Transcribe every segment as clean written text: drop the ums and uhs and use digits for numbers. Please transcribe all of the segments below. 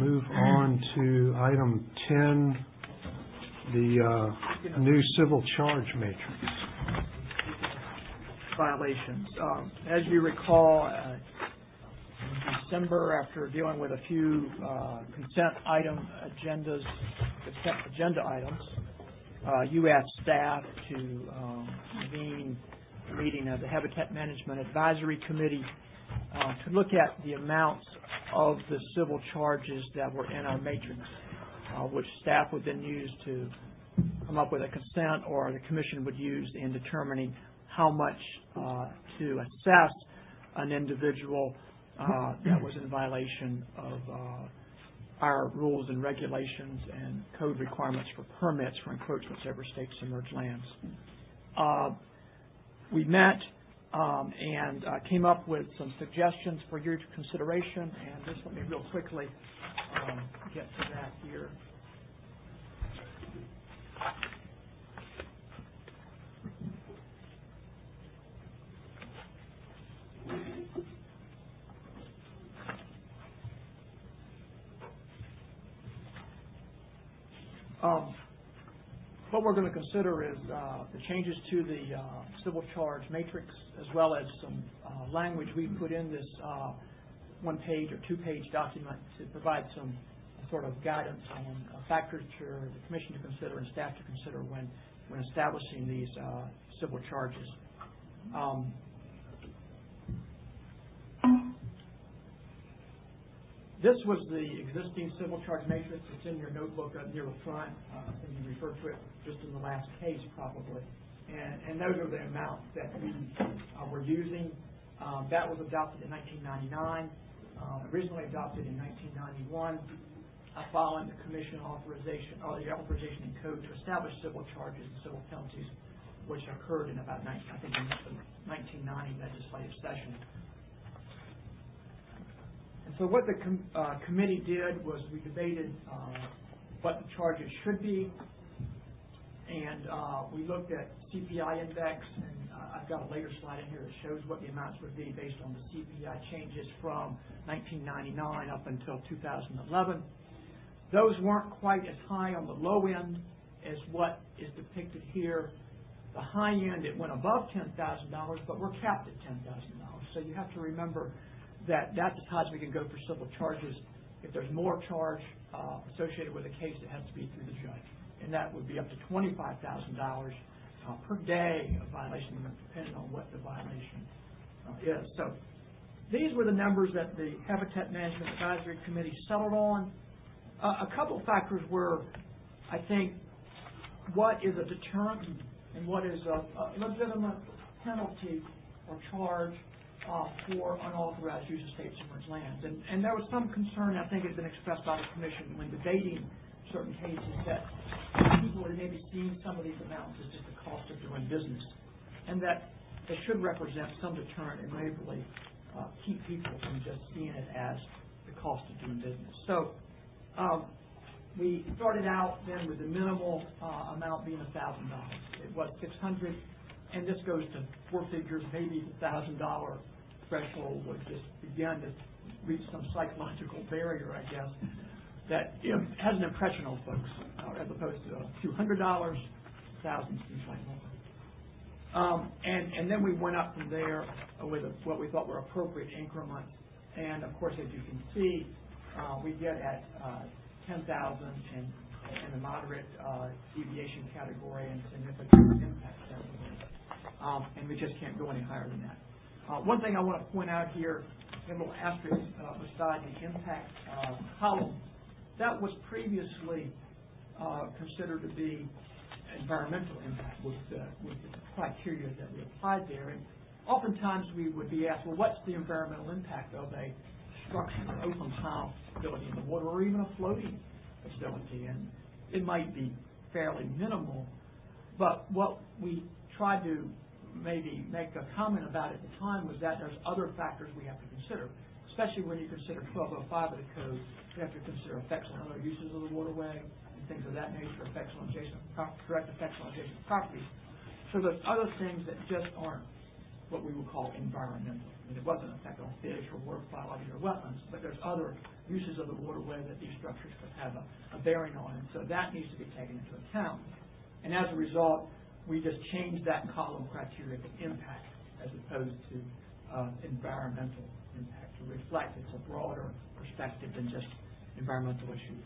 move on to item 10, the new civil charge matrix. Violations. As you recall, in December, after dealing with a few consent agenda items, you asked staff to convene a meeting of the Habitat Management Advisory Committee to look at the amounts of the civil charges that were in our matrix, which staff would then use to come up with a consent, or the commission would use in determining how much to assess an individual that was in violation of our rules and regulations and code requirements for permits for encroachments over state submerged lands. We met and came up with some suggestions for your consideration, and just let me real quickly get to that here. What we're going to consider is the changes to the civil charge matrix, as well as some language we put in this one-page or two-page document to provide some sort of guidance on factors for the commission to consider and staff to consider when establishing these civil charges. This was the existing civil charge matrix. It's in your notebook near the front. I think you referred to it just in the last case, probably. And those are the amounts that we were using. That was adopted in 1999, originally adopted in 1991, following the commission authorization, or the authorization in code to establish civil charges and civil penalties, which occurred in about, I think, in the 1990 legislative session. And so what the committee did was we debated what the charges should be, and we looked at CPI index, and I've got a later slide in here that shows what the amounts would be based on the CPI changes from 1999 up until 2011. Those weren't quite as high on the low end as what is depicted here. The high end, it went above $10,000, but we're capped at $10,000. So you have to remember that that's as high as we can go for civil charges. If there's more charge associated with a case, it has to be through the judge. And that would be up to $25,000 per day of violation, depending on what the violation is. So these were the numbers that the Habitat Management Advisory Committee settled on. A couple factors were, I think, what is a deterrent and what is a legitimate penalty or charge for unauthorized use of state submerged lands. And there was some concern, I think, has been expressed by the commission when debating certain cases, that people had maybe seen some of these amounts as just the cost of doing business, and that they should represent some deterrent and maybe keep people from just seeing it as the cost of doing business. So we started out then with the minimal amount being $1,000. It was $600, and this goes to four figures, maybe the $1,000 threshold would just begin to reach some psychological barrier, I guess, that has an impression on folks, as opposed to a few $100, thousands, things like that. And then we went up from there with what we thought were appropriate increments. And of course, as you can see, we get at 10,000 in the moderate deviation category and significant impact category. And we just can't go any higher than that. One thing I want to point out here, a little asterisk beside the impact column, that was previously considered to be environmental impact with the criteria that we applied there. And oftentimes we would be asked, well, what's the environmental impact of a structure, an open pile facility in the water, or even a floating facility? And it might be fairly minimal, but what we tried to maybe make a comment about at the time was that there's other factors we have to consider, especially when you consider 1205 of the code. You have to consider effects on other uses of the waterway and things of that nature, effects on direct effects on adjacent properties. So there's other things that just aren't what we would call environmental. I mean, it wasn't an effect on fish or water quality or wetlands, but there's other uses of the waterway that these structures could have a bearing on, and so that needs to be taken into account. And as a result, we just changed that column criteria to impact as opposed to environmental impact to reflect it's a broader perspective than just environmental issues.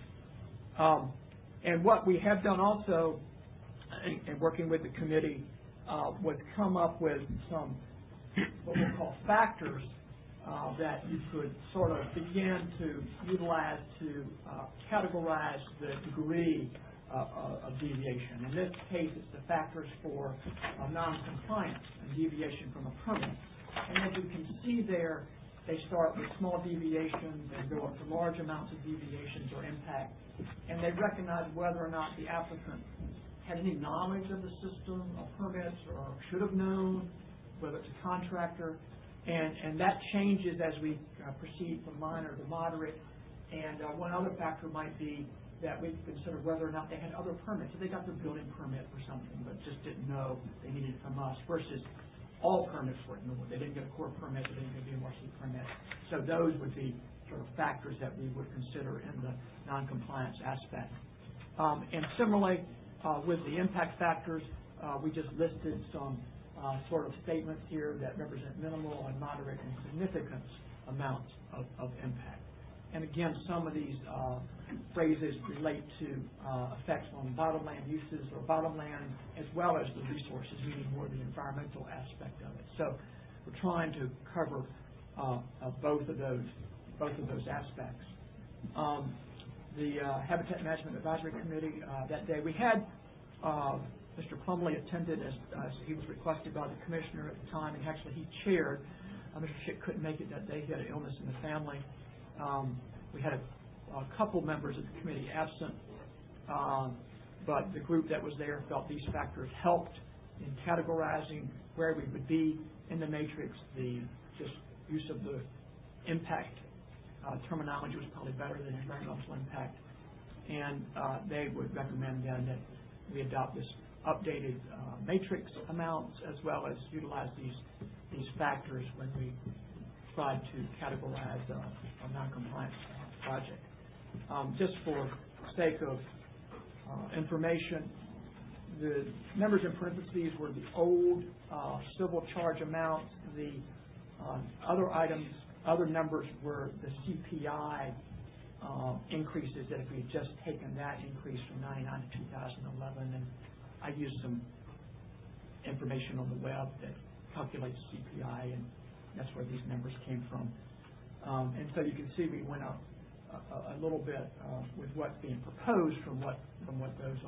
And what we have done also, in working with the committee, was come up with some what we call factors that you could sort of begin to utilize to categorize the degree of deviation. In this case, it's the factors for non-compliance and deviation from a permit. And as you can see there, they start with small deviations and go up to large amounts of deviations or impact. And they recognize whether or not the applicant had any knowledge of the system of permits or should have known, whether it's a contractor. And that changes as we proceed from minor to moderate. And one other factor might be that we consider whether or not they had other permits. So they got their building permit or something, but just didn't know they needed it from us, versus all permits were ignored. They didn't get a core permit, they didn't get a BMRC permit. So those would be sort of factors that we would consider in the non-compliance aspect. And similarly, with the impact factors, we just listed some sort of statements here that represent minimal and moderate and significant amounts of impact. And again, some of these phrases relate to effects on bottomland uses or bottomland, as well as the resources, meaning more the environmental aspect of it. So we're trying to cover both of those aspects. The Habitat Management Advisory Committee that day, we had Mr. Plumley attended as he was requested by the commissioner at the time, and actually he chaired. Mr. Schick couldn't make it that day; he had an illness in the family. We had a couple members of the committee absent, but the group that was there felt these factors helped in categorizing where we would be in the matrix. The just use of the impact terminology was probably better than environmental impact, and they would recommend then that we adopt this updated matrix amounts, as well as utilize these factors when we try to categorize a non-compliance project. Just for sake of information, the numbers in parentheses were the old civil charge amounts. The other items, other numbers were the CPI increases, that if we had just taken that increase from 99 to 2011, and I used some information on the web that calculates CPI, and that's where these numbers came from. And so you can see we went up a little bit with what's being proposed from what those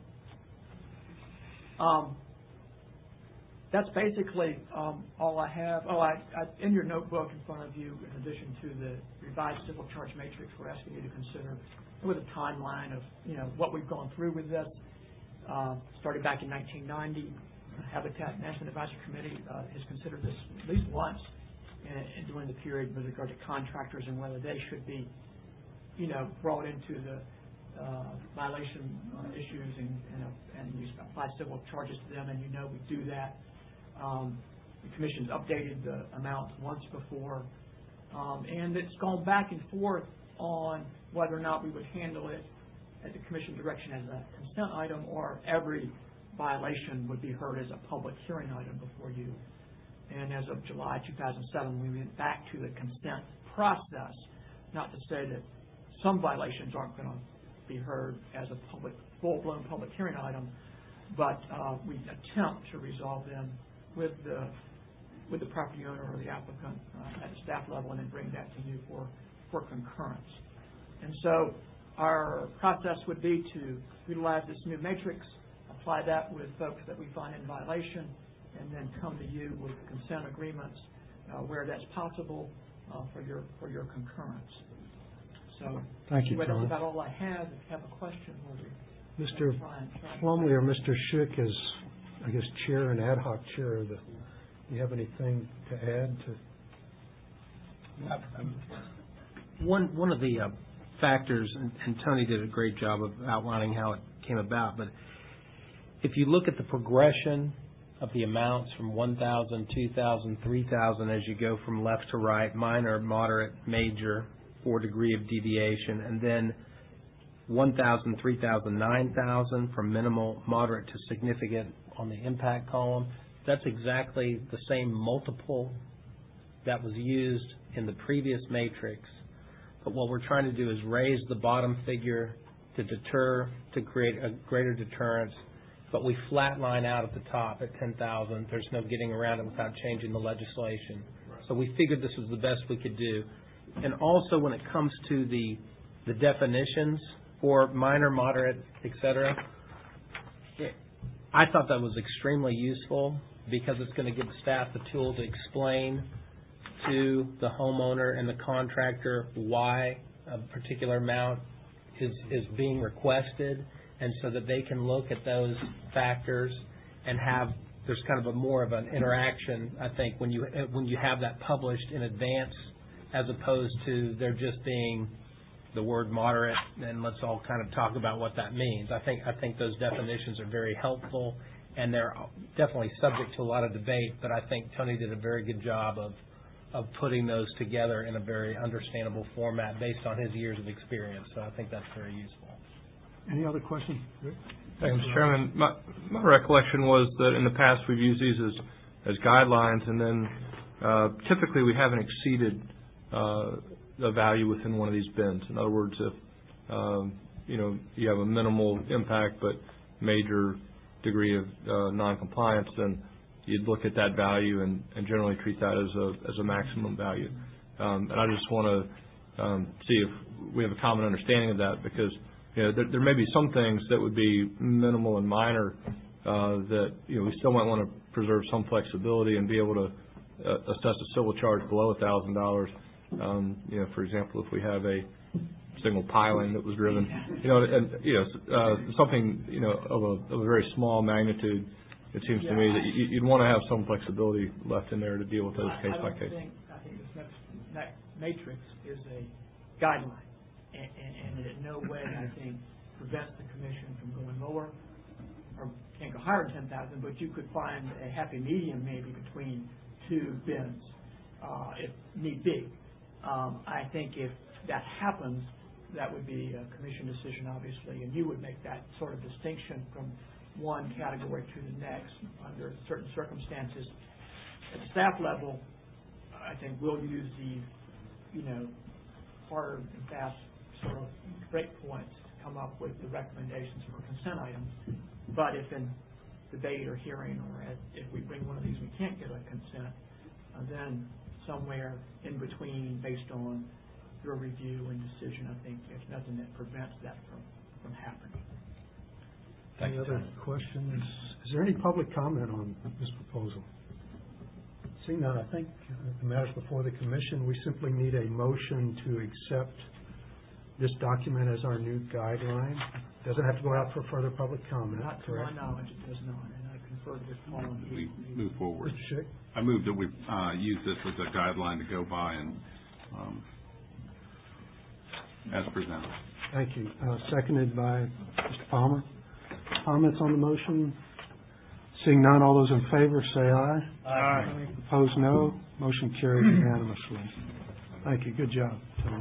are. That's basically all I have. In your notebook in front of you, in addition to the revised civil charge matrix, we're asking you to consider with a timeline of what we've gone through with this. Started back in 1990, Habitat Management Advisory Committee has considered this at least once during the period with regard to contractors and whether they should be, brought into the violation issues and you apply civil charges to them, and we do that. The Commission's updated the amount once before, and it's gone back and forth on whether or not we would handle it at the Commission direction as a consent item, or every violation would be heard as a public hearing item before you. And as of July 2007, we went back to the consent process, not to say that some violations aren't going to be heard as a full-blown public hearing item, but we attempt to resolve them with the property owner or the applicant at the staff level, and then bring that to you for concurrence. And so our process would be to utilize this new matrix, apply that with folks that we find in violation, and then come to you with consent agreements where that's possible for your concurrence. So thank you, that's Tom. about all I have. If you have a question, Mr. Plumley or Mr. Schick is, I guess, chair and ad hoc chair of the. Do you have anything to add to? One of the factors, and Tony did a great job of outlining how it came about, but if you look at the progression of the amounts from 1,000, 2,000, 3,000 as you go from left to right, minor, moderate, major, or degree of deviation, and then 1,000, 3,000, 9,000 from minimal, moderate to significant on the impact column. That's exactly the same multiple that was used in the previous matrix. But what we're trying to do is raise the bottom figure to deter, to create a greater deterrence. But we flatline out at the top at 10,000. There's no getting around it without changing the legislation. So we figured this was the best we could do. And also when it comes to the definitions for minor, moderate, et cetera, I thought that was extremely useful because it's going to give staff the tool to explain to the homeowner and the contractor why a particular amount is being requested, and so that they can look at those factors and there's kind of a more of an interaction, I think, when you have that published in advance, as opposed to there just being the word moderate and let's all kind of talk about what that means. I think those definitions are very helpful, and they're definitely subject to a lot of debate, but I think Tony did a very good job of putting those together in a very understandable format based on his years of experience. So I think that's very useful. Any other questions? Rick? Thanks, Mr. Chairman. My recollection was that in the past we've used these as guidelines, and then typically we haven't exceeded the value within one of these bins. In other words, if you have a minimal impact but major degree of noncompliance, then you'd look at that value and generally treat that as a maximum value. And I just want to see if we have a common understanding of that, because there may be some things that would be minimal and minor that we still might want to preserve some flexibility and be able to assess a civil charge below $1,000. For example, if we have a single piling that was driven, something of a very small magnitude. It seems to me that you'd want to have some flexibility left in there to deal with those case by case. I think this next matrix is a guideline, and it in no way, I think, prevents the commission from going lower, or can't go higher than 10,000, but you could find a happy medium maybe between two bins, if need be. I think if that happens, that would be a commission decision, obviously, and you would make that sort of distinction from one category to the next under certain circumstances. At the staff level, I think we'll use these, hard and fast sort of break points to come up with the recommendations for consent items. But if in debate or hearing, or if we bring one of these we can't get a consent, then somewhere in between, based on your review and decision, I think there's nothing that prevents that from happening. Any other questions? Is there any public comment on this proposal? Seeing none, I think the matters before the commission, we simply need a motion to accept this document as our new guideline. Doesn't have to go out for further public comment. Not to my knowledge, it does not, and I confer with Paul. We move forward. Mr. Schick? I move that we use this as a guideline to go by and as presented. Thank you. Seconded by Mr. Palmer. Comments on the motion? Seeing none, all those in favor say aye. Aye. Opposed, no. Motion carried unanimously. Thank you. Good job, Tony.